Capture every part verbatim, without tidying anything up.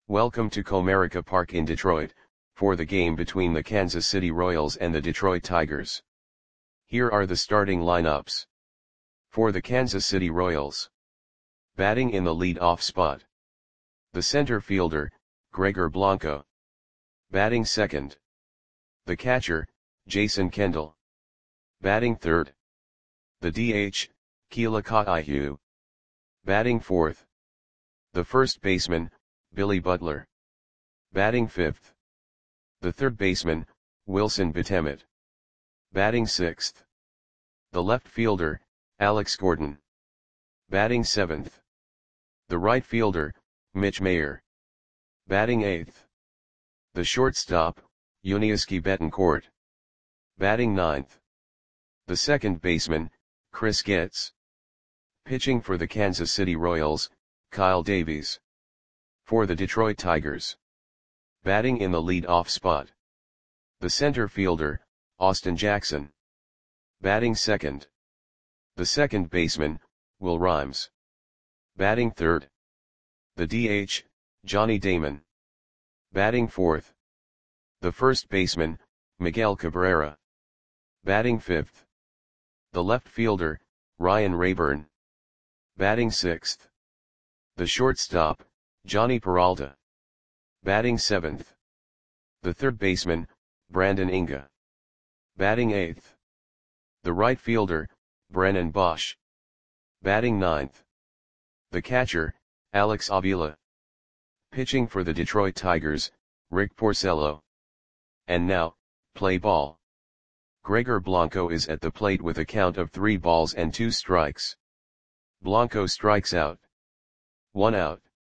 Welcome to Comerica Park in Detroit, for the game between the Kansas City Royals and the Detroit Tigers. Here are the starting lineups. For the Kansas City Royals. Batting in the lead-off spot. The center fielder, Gregor Blanco. Batting second. The catcher, Jason Kendall. Batting third. The D H, Keila Ka'aihu. Batting fourth. The first baseman, Billy Butler. Batting fifth. The third baseman, Wilson Betemet. Batting sixth. The left fielder, Alex Gordon. Batting seventh. The right fielder, Mitch Mayer. Batting eighth. The shortstop, Yuniesky Betancourt. Batting ninth. The second baseman, Chris Getz. Pitching for the Kansas City Royals, Kyle Davies. For the Detroit Tigers. Batting in the lead-off spot. The center fielder, Austin Jackson. Batting second. The second baseman, Will Rhymes. Batting third. The D H, Johnny Damon. Batting fourth. The first baseman, Miguel Cabrera. Batting fifth. The left fielder, Ryan Rayburn. Batting sixth. The shortstop, Johnny Peralta. Batting seventh. The third baseman, Brandon Inga. Batting eighth. The right fielder, Brennan Bosch. Batting ninth. The catcher, Alex Avila. Pitching for the Detroit Tigers, Rick Porcello. And now, play ball. Gregor Blanco is at the plate with a count of three balls and two strikes. Blanco strikes out. One out.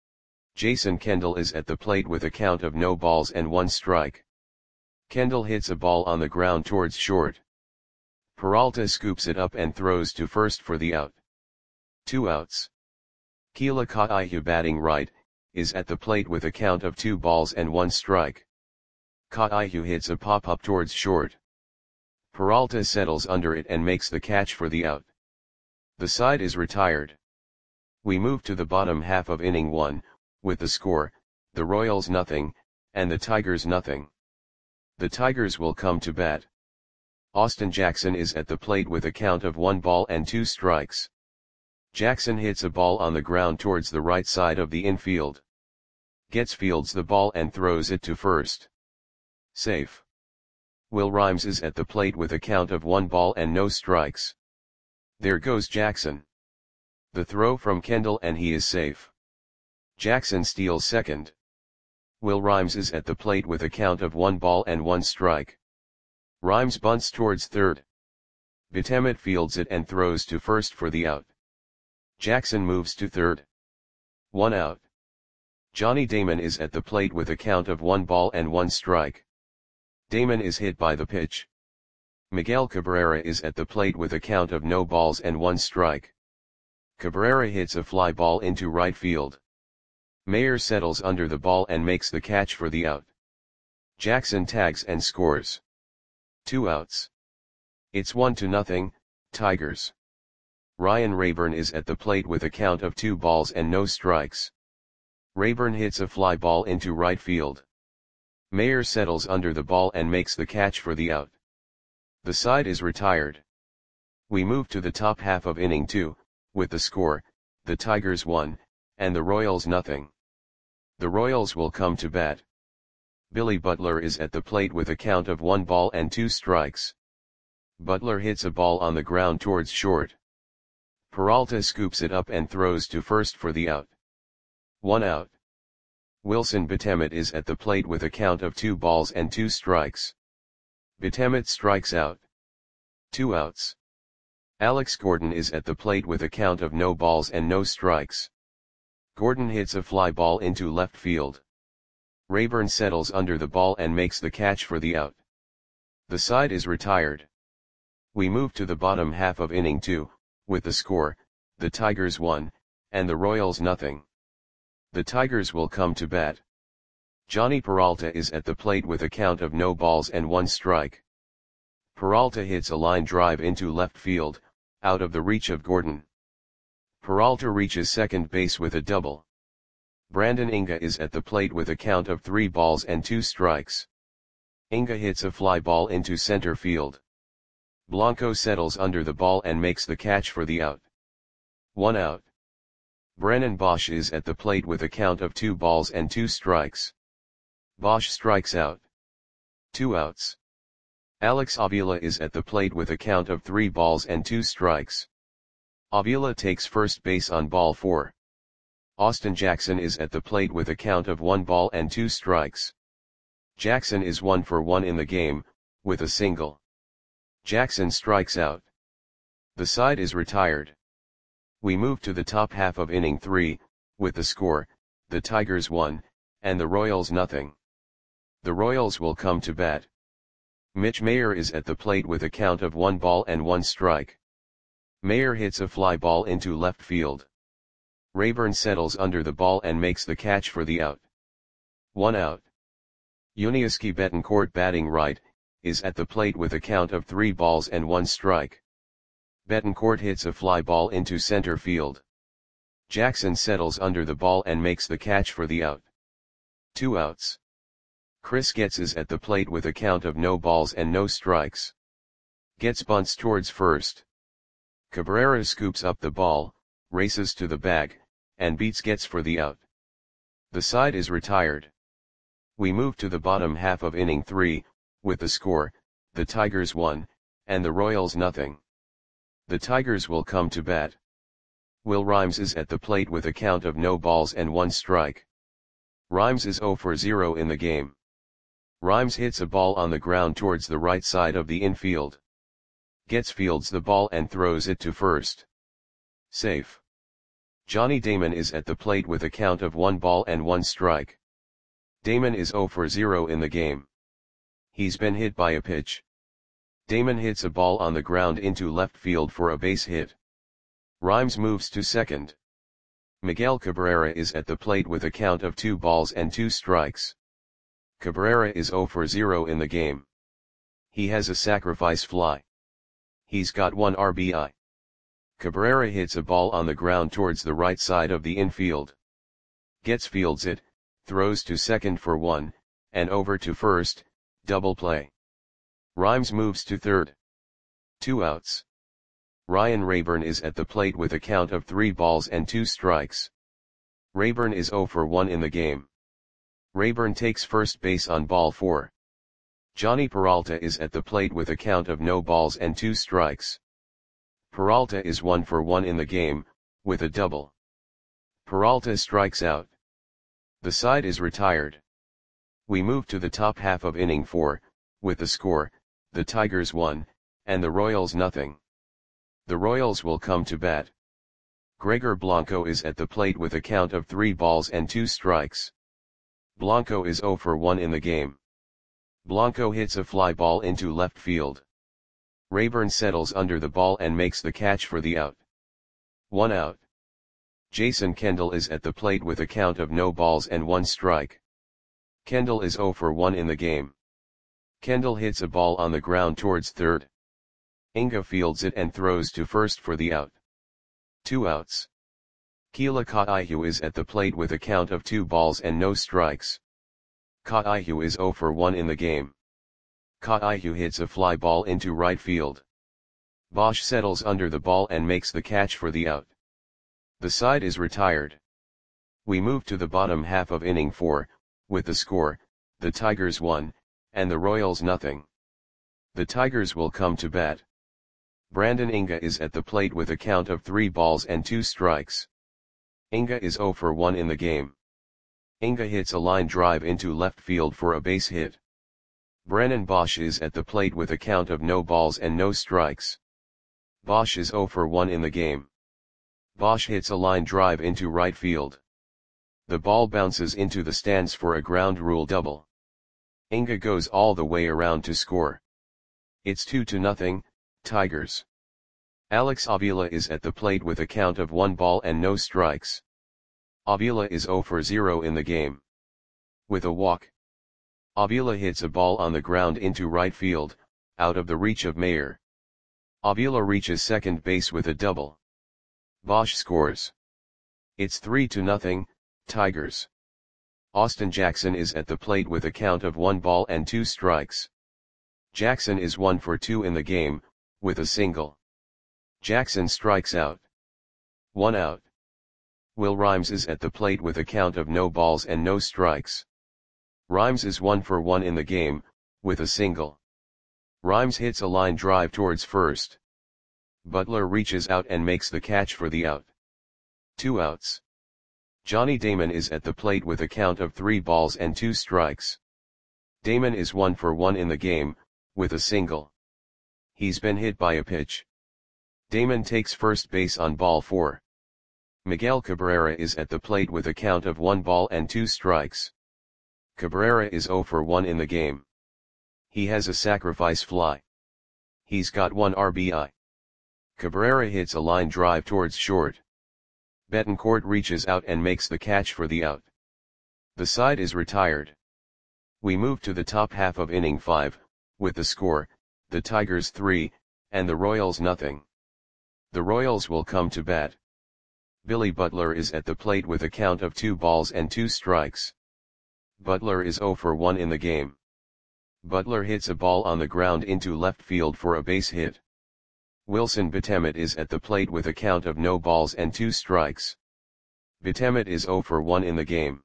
Jason Kendall is at the plate with a count of no balls and one strike. Kendall hits a ball on the ground towards short. Peralta scoops it up and throws to first for the out. Two outs. Keila Ka'aihu, batting right, is at the plate with a count of two balls and one strike. Ka'aihu hits a pop-up towards short. Peralta settles under it and makes the catch for the out. The side is retired. We move to the bottom half of inning one, with the score, the Royals nothing, and the Tigers nothing. The Tigers will come to bat. Austin Jackson is at the plate with a count of one ball and two strikes. Jackson hits a ball on the ground towards the right side of the infield. Getz fields the ball and throws it to first. Safe. Will Rhymes is at the plate with a count of one ball and no strikes. There goes Jackson. The throw from Kendall and he is safe. Jackson steals second. Will Rhymes is at the plate with a count of one ball and one strike. Rhymes bunts towards third. Betemet fields it and throws to first for the out. Jackson moves to third. One out. Johnny Damon is at the plate with a count of one ball and one strike. Damon is hit by the pitch. Miguel Cabrera is at the plate with a count of no balls and one strike. Cabrera hits a fly ball into right field. Mayer settles under the ball and makes the catch for the out. Jackson tags and scores. Two outs. It's one to nothing, Tigers. Ryan Rayburn is at the plate with a count of two balls and no strikes. Rayburn hits a fly ball into right field. Mayer settles under the ball and makes the catch for the out. The side is retired. We move to the top half of inning two, with the score, the Tigers one, and the Royals nothing. The Royals will come to bat. Billy Butler is at the plate with a count of one ball and two strikes. Butler hits a ball on the ground towards short. Peralta scoops it up and throws to first for the out. One out. Wilson Betemet is at the plate with a count of two balls and two strikes. Betemet strikes out. Two outs. Alex Gordon is at the plate with a count of no balls and no strikes. Gordon hits a fly ball into left field. Rayburn settles under the ball and makes the catch for the out. The side is retired. We move to the bottom half of inning two, with the score, the Tigers one, and the Royals nothing. The Tigers will come to bat. Johnny Peralta is at the plate with a count of no balls and one strike. Peralta hits a line drive into left field, out of the reach of Gordon. Peralta reaches second base with a double. Brandon Inga is at the plate with a count of three balls and two strikes. Inga hits a fly ball into center field. Blanco settles under the ball and makes the catch for the out. One out. Brennan Bosch is at the plate with a count of two balls and two strikes. Bosch strikes out. Two outs. Alex Avila is at the plate with a count of three balls and two strikes. Avila takes first base on ball four. Austin Jackson is at the plate with a count of one ball and two strikes. Jackson is one for one in the game, with a single. Jackson strikes out. The side is retired. We move to the top half of inning three, with the score, the Tigers one, and the Royals nothing. The Royals will come to bat. Mitch Mayer is at the plate with a count of one ball and one strike. Mayer hits a fly ball into left field. Rayburn settles under the ball and makes the catch for the out. One out. Yuniesky Betancourt, batting right, is at the plate with a count of three balls and one strike. Betancourt hits a fly ball into center field. Jackson settles under the ball and makes the catch for the out. Two outs. Chris Getz is at the plate with a count of no balls and no strikes. Getz bunts towards first. Cabrera scoops up the ball, races to the bag, and beats Getz for the out. The side is retired. We move to the bottom half of inning three, with the score, the Tigers one, and the Royals nothing. The Tigers will come to bat. Will Rhymes is at the plate with a count of no balls and one strike. Rhymes is zero for zero in the game. Rhymes hits a ball on the ground towards the right side of the infield. Getz fields the ball and throws it to first. Safe. Johnny Damon is at the plate with a count of one ball and one strike. Damon is zero for zero in the game. He's been hit by a pitch. Damon hits a ball on the ground into left field for a base hit. Rhymes moves to second. Miguel Cabrera is at the plate with a count of two balls and two strikes. Cabrera is zero for zero in the game. He has a sacrifice fly. He's got one R B I. Cabrera hits a ball on the ground towards the right side of the infield. Getz fields it, throws to second for one, and over to first, double play. Rhymes moves to third. Two outs. Ryan Rayburn is at the plate with a count of three balls and two strikes. Rayburn is zero for one in the game. Rayburn takes first base on ball four. Johnny Peralta is at the plate with a count of no balls and two strikes. Peralta is one for one in the game, with a double. Peralta strikes out. The side is retired. We move to the top half of inning four, with the score, the Tigers one, and the Royals nothing. The Royals will come to bat. Gregor Blanco is at the plate with a count of three balls and two strikes. Blanco is zero for one in the game. Blanco hits a fly ball into left field. Rayburn settles under the ball and makes the catch for the out. One out. Jason Kendall is at the plate with a count of no balls and one strike. Kendall is zero for one in the game. Kendall hits a ball on the ground towards third. Inga fields it and throws to first for the out. Two outs. Keila Kaihu is at the plate with a count of two balls and no strikes. Kaihu is zero for one in the game. Kaihu hits a fly ball into right field. Bosch settles under the ball and makes the catch for the out. The side is retired. We move to the bottom half of inning four, with the score, the Tigers one, and the Royals nothing. The Tigers will come to bat. Brandon Inga is at the plate with a count of three balls and two strikes. Inga is zero for one in the game. Inga hits a line drive into left field for a base hit. Brennan Bosch is at the plate with a count of no balls and no strikes. Bosch is zero for one in the game. Bosch hits a line drive into right field. The ball bounces into the stands for a ground rule double. Inga goes all the way around to score. It's two to nothing, Tigers. Alex Avila is at the plate with a count of one ball and no strikes. Avila is zero for zero in the game. With a walk. Avila hits a ball on the ground into right field, out of the reach of Mayer. Avila reaches second base with a double. Bosch scores. It's three to nothing, Tigers. Austin Jackson is at the plate with a count of one ball and two strikes. Jackson is one for two in the game, with a single. Jackson strikes out. One out. Will Rhymes is at the plate with a count of no balls and no strikes. Rhymes is one for one in the game, with a single. Rhymes hits a line drive towards first. Butler reaches out and makes the catch for the out. Two outs. Johnny Damon is at the plate with a count of three balls and two strikes. Damon is one for one in the game, with a single. He's been hit by a pitch. Damon takes first base on ball four. Miguel Cabrera is at the plate with a count of one ball and two strikes. Cabrera is zero for one in the game. He has a sacrifice fly. He's got one R B I. Cabrera hits a line drive towards short. Betancourt reaches out and makes the catch for the out. The side is retired. We move to the top half of inning five, with the score, the Tigers three, and the Royals nothing. The Royals will come to bat. Billy Butler is at the plate with a count of two balls and two strikes. Butler is zero for one in the game. Butler hits a ball on the ground into left field for a base hit. Wilson Betemet is at the plate with a count of no balls and two strikes. Betemet is zero for one in the game.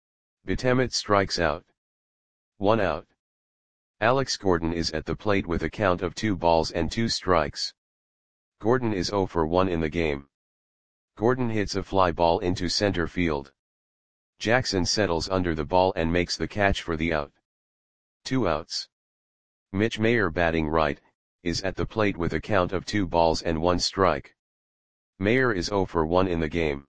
Betemet strikes out. One out. Alex Gordon is at the plate with a count of two balls and two strikes. Gordon is zero for one in the game. Gordon hits a fly ball into center field. Jackson settles under the ball and makes the catch for the out. Two outs. Mitch Mayer, batting right, is at the plate with a count of two balls and one strike. Mayer is zero for one in the game.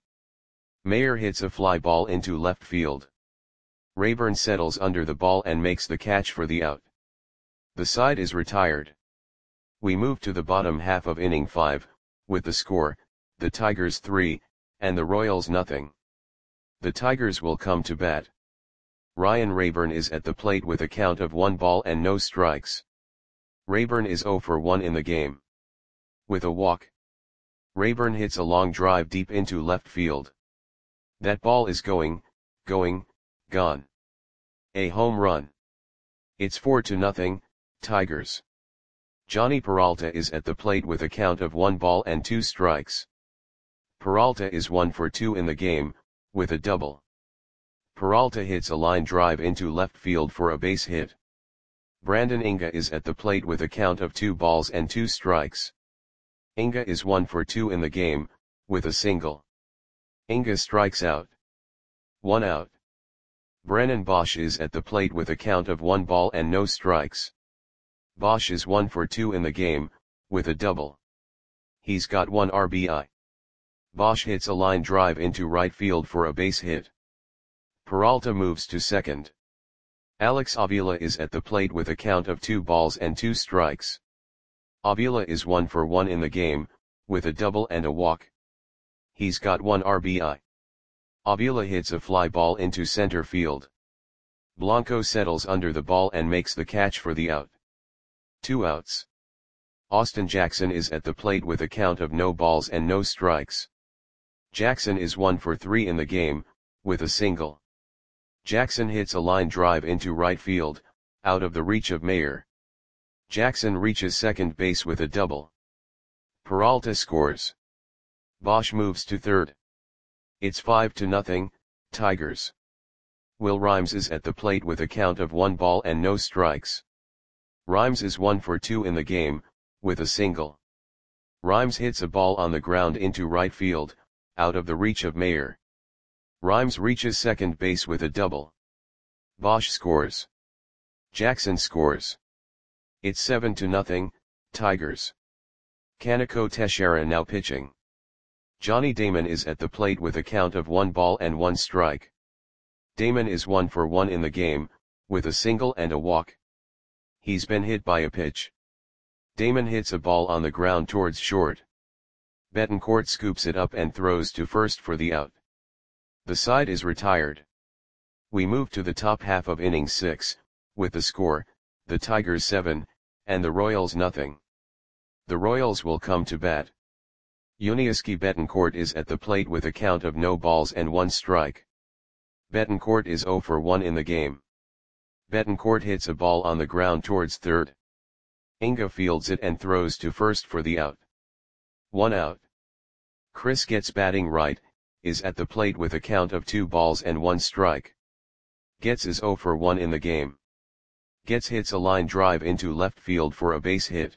Mayer hits a fly ball into left field. Rayburn settles under the ball and makes the catch for the out. The side is retired. We move to the bottom half of inning five, with the score, the Tigers three, and the Royals nothing. The Tigers will come to bat. Ryan Rayburn is at the plate with a count of one ball and no strikes. Rayburn is zero for one in the game. With a walk. Rayburn hits a long drive deep into left field. That ball is going, going, gone. A home run. It's four to nothing, Tigers. Johnny Peralta is at the plate with a count of one ball and two strikes. Peralta is one for two in the game, with a double. Peralta hits a line drive into left field for a base hit. Brandon Inga is at the plate with a count of two balls and two strikes. Inga is one for two in the game, with a single. Inga strikes out. One out. Brennan Bosch is at the plate with a count of one ball and no strikes. Bosch is one for two in the game, with a double. He's got one R B I. Bosch hits a line drive into right field for a base hit. Peralta moves to second. Alex Avila is at the plate with a count of two balls and two strikes. Avila is one for one in the game, with a double and a walk. He's got one R B I. Avila hits a fly ball into center field. Blanco settles under the ball and makes the catch for the out. Two outs. Austin Jackson is at the plate with a count of no balls and no strikes. Jackson is one for three in the game, with a single. Jackson hits a line drive into right field, out of the reach of Mayer. Jackson reaches second base with a double. Peralta scores. Bosch moves to third. It's five to nothing, Tigers. Will Rhymes is at the plate with a count of one ball and no strikes. Rhymes is one for two in the game, with a single. Rhymes hits a ball on the ground into right field, out of the reach of Mayer. Rhymes reaches second base with a double. Bosch scores. Jackson scores. It's seven to nothing, Tigers. Kaneko Teixeira now pitching. Johnny Damon is at the plate with a count of one ball and one strike. Damon is one for one in the game, with a single and a walk. He's been hit by a pitch. Damon hits a ball on the ground towards short. Betancourt scoops it up and throws to first for the out. The side is retired. We move to the top half of inning six, with the score, the Tigers seven, and the Royals nothing. The Royals will come to bat. Yuniesky Betancourt is at the plate with a count of no balls and one strike. Betancourt is zero for one in the game. Betancourt hits a ball on the ground towards third. Inga fields it and throws to first for the out. One out. Chris Getz batting right, is at the plate with a count of two balls and one strike. Getz is zero for one in the game. Getz hits a line drive into left field for a base hit.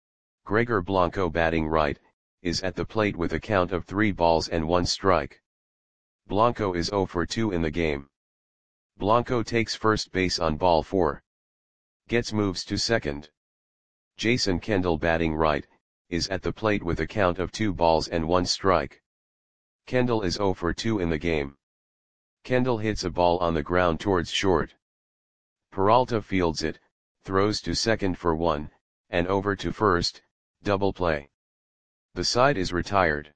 Gregor Blanco batting right, is at the plate with a count of three balls and one strike. Blanco is zero for two in the game. Blanco takes first base on ball four. Getz moves to second. Jason Kendall batting right, is at the plate with a count of two balls and one strike. Kendall is zero for two in the game. Kendall hits a ball on the ground towards short. Peralta fields it, throws to second for one, and over to first, double play. The side is retired.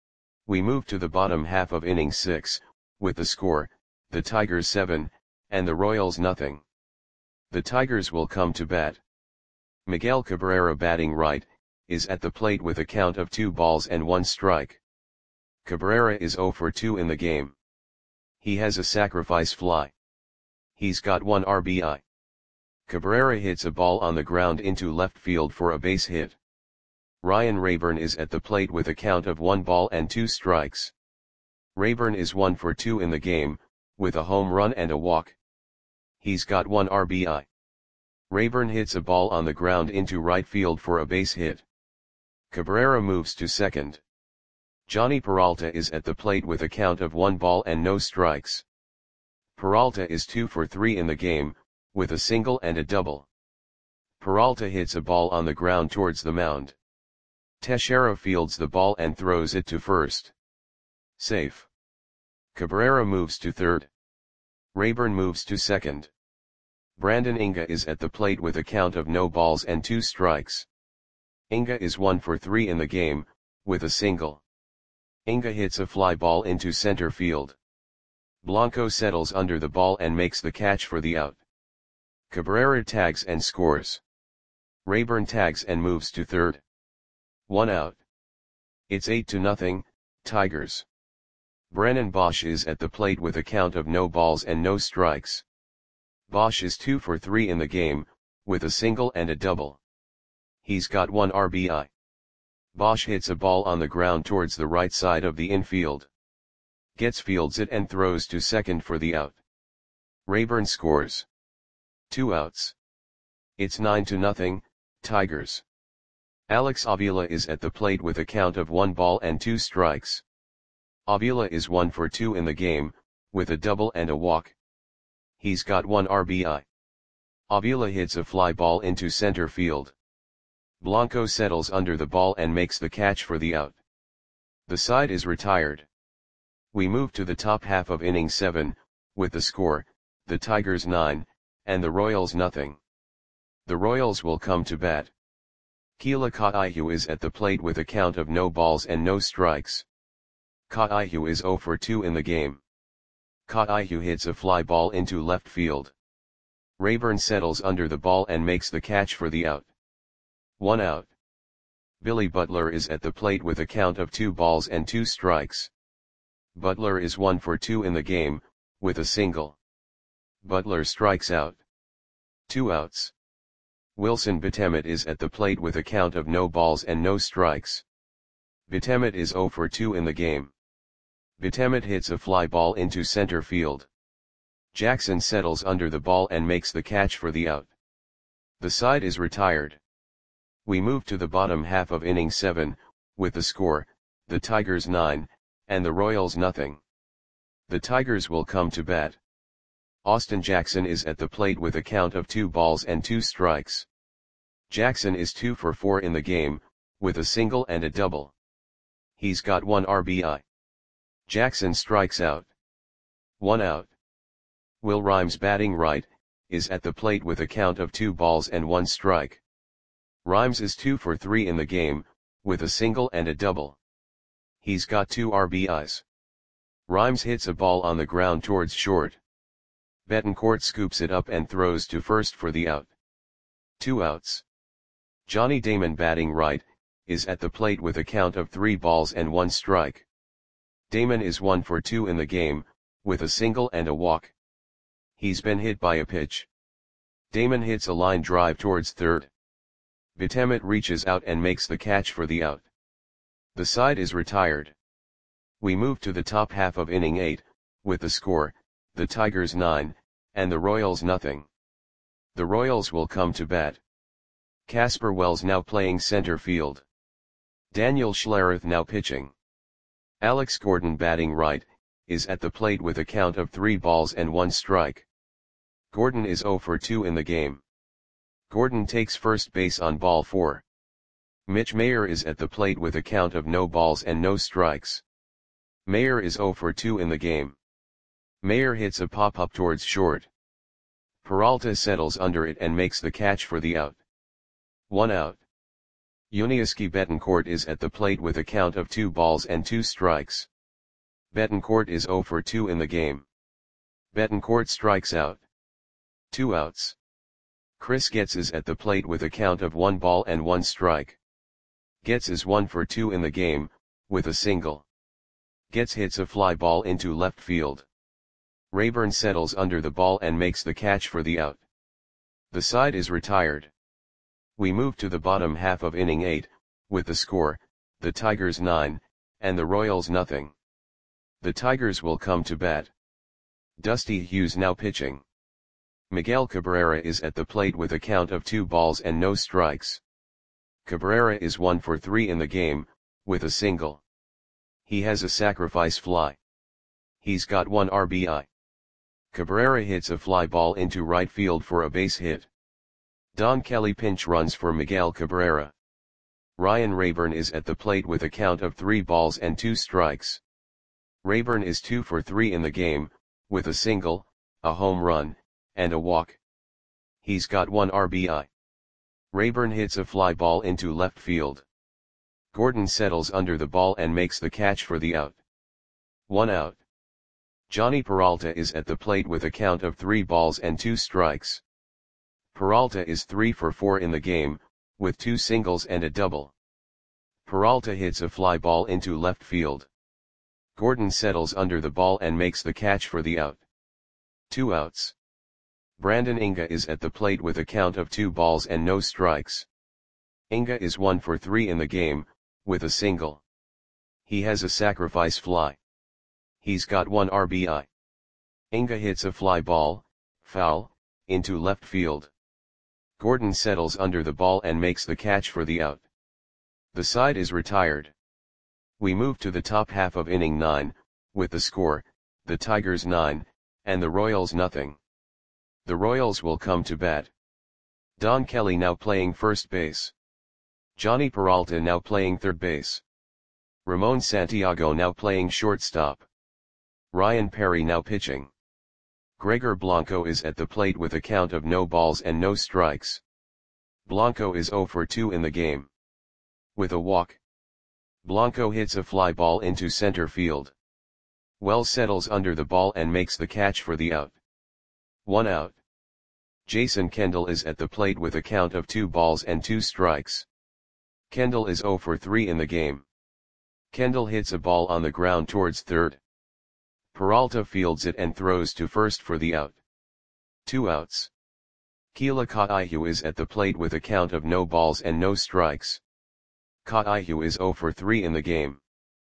We move to the bottom half of inning six, with the score, the Tigers seven, and the Royals nothing. The Tigers will come to bat. Miguel Cabrera batting right, is at the plate with a count of two balls and one strike. Cabrera is zero for two in the game. He has a sacrifice fly. He's got one R B I. Cabrera hits a ball on the ground into left field for a base hit. Ryan Rayburn is at the plate with a count of one ball and two strikes. Rayburn is one for two in the game, with a home run and a walk. He's got one R B I. Rayburn hits a ball on the ground into right field for a base hit. Cabrera moves to second. Johnny Peralta is at the plate with a count of one ball and no strikes. Peralta is two for three in the game, with a single and a double. Peralta hits a ball on the ground towards the mound. Teixeira fields the ball and throws it to first. Safe. Cabrera moves to third. Rayburn moves to second. Brandon Inga is at the plate with a count of no balls and two strikes. Inga is one for three in the game, with a single. Inga hits a fly ball into center field. Blanco settles under the ball and makes the catch for the out. Cabrera tags and scores. Rayburn tags and moves to third. One out. It's eight to nothing, Tigers. Brennan Bosch is at the plate with a count of no balls and no strikes. Bosch is two for three in the game, with a single and a double. He's got one R B I. Bosch hits a ball on the ground towards the right side of the infield. Getz fields it and throws to second for the out. Rayburn scores. Two outs. It's nine to nothing, Tigers. Alex Avila is at the plate with a count of one ball and two strikes. Avila is one for two in the game, with a double and a walk. He's got one R B I. Avila hits a fly ball into center field. Blanco settles under the ball and makes the catch for the out. The side is retired. We move to the top half of inning seven, with the score, the Tigers nine, and the Royals nothing. The Royals will come to bat. Keila Kaihu is at the plate with a count of no balls and no strikes. Kaihu is zero for two in the game. Kaihu hits a fly ball into left field. Rayburn settles under the ball and makes the catch for the out. One out. Billy Butler is at the plate with a count of two balls and two strikes. Butler is one for two in the game, with a single. Butler strikes out. Two outs. Wilson Betemet is at the plate with a count of no balls and no strikes. Betemet is zero for two in the game. Betemet hits a fly ball into center field. Jackson settles under the ball and makes the catch for the out. The side is retired. We move to the bottom half of inning seven, with the score, the Tigers nine, and the Royals nothing. The Tigers will come to bat. Austin Jackson is at the plate with a count of two balls and two strikes. Jackson is two for four in the game, with a single and a double. He's got one R B I. Jackson strikes out. One out. Will Rhymes batting right, is at the plate with a count of two balls and one strike. Rhymes is two for three in the game, with a single and a double. He's got two R B Is. Rhymes hits a ball on the ground towards short. Betancourt scoops it up and throws to first for the out. Two outs. Johnny Damon batting right, is at the plate with a count of three balls and one strike. Damon is one for two in the game, with a single and a walk. He's been hit by a pitch. Damon hits a line drive towards third. Betemet reaches out and makes the catch for the out. The side is retired. We move to the top half of inning eight, with the score, the Tigers nine, and the Royals nothing. The Royals will come to bat. Casper Wells now playing center field. Daniel Schlereth now pitching. Alex Gordon batting right, is at the plate with a count of three balls and one strike. Gordon is oh for two in the game. Gordon takes first base on ball four. Mitch Mayer is at the plate with a count of no balls and no strikes. Mayer is oh for two in the game. Mayer hits a pop-up towards short. Peralta settles under it and makes the catch for the out. One out. Yuniesky Betancourt is at the plate with a count of two balls and two strikes. Betancourt is oh for two in the game. Betancourt strikes out. Two outs. Chris Getz is at the plate with a count of one ball and one strike. Getz is one for two in the game, with a single. Getz hits a fly ball into left field. Rayburn settles under the ball and makes the catch for the out. The side is retired. We move to the bottom half of inning eight, with the score, the Tigers nine, and the Royals nothing. The Tigers will come to bat. Dusty Hughes now pitching. Miguel Cabrera is at the plate with a count of two balls and no strikes. Cabrera is one for three in the game, with a single. He has a sacrifice fly. He's got one R B I. Cabrera hits a fly ball into right field for a base hit. Don Kelly pinch runs for Miguel Cabrera. Ryan Rayburn is at the plate with a count of three balls and two strikes. Rayburn is two for three in the game, with a single, a home run, and a walk. He's got one R B I. Rayburn hits a fly ball into left field. Gordon settles under the ball and makes the catch for the out. One out. Johnny Peralta is at the plate with a count of three balls and two strikes. Peralta is three for four in the game, with two singles and a double. Peralta hits a fly ball into left field. Gordon settles under the ball and makes the catch for the out. Two outs. Brandon Inga is at the plate with a count of two balls and no strikes. Inga is one for three in the game, with a single. He has a sacrifice fly. He's got one R B I. Inga hits a fly ball, foul, into left field. Gordon settles under the ball and makes the catch for the out. The side is retired. We move to the top half of inning nine, with the score, the Tigers nine, and the Royals nothing. The Royals will come to bat. Don Kelly now playing first base. Johnny Peralta now playing third base. Ramon Santiago now playing shortstop. Ryan Perry now pitching. Gregor Blanco is at the plate with a count of no balls and no strikes. Blanco is oh for two in the game. With a walk. Blanco hits a fly ball into center field. Wells settles under the ball and makes the catch for the out. One out. Jason Kendall is at the plate with a count of two balls and two strikes. Kendall is oh for three in the game. Kendall hits a ball on the ground towards third. Peralta fields it and throws to first for the out. Two outs. Keila Kaihu is at the plate with a count of no balls and no strikes. Kaihu is oh for three in the game.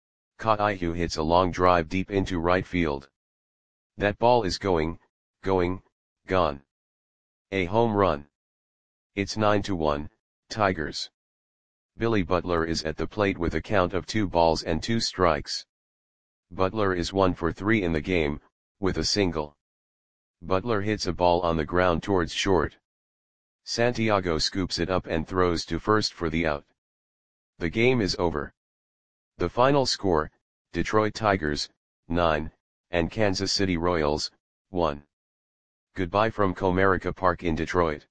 Kaihu hits a long drive deep into right field. That ball is going, going, gone. A home run. It's nine to one, Tigers. Billy Butler is at the plate with a count of two balls and two strikes. Butler is one for three in the game, with a single. Butler hits a ball on the ground towards short. Santiago scoops it up and throws to first for the out. The game is over. The final score, Detroit Tigers, nine, and Kansas City Royals, one. Goodbye from Comerica Park in Detroit.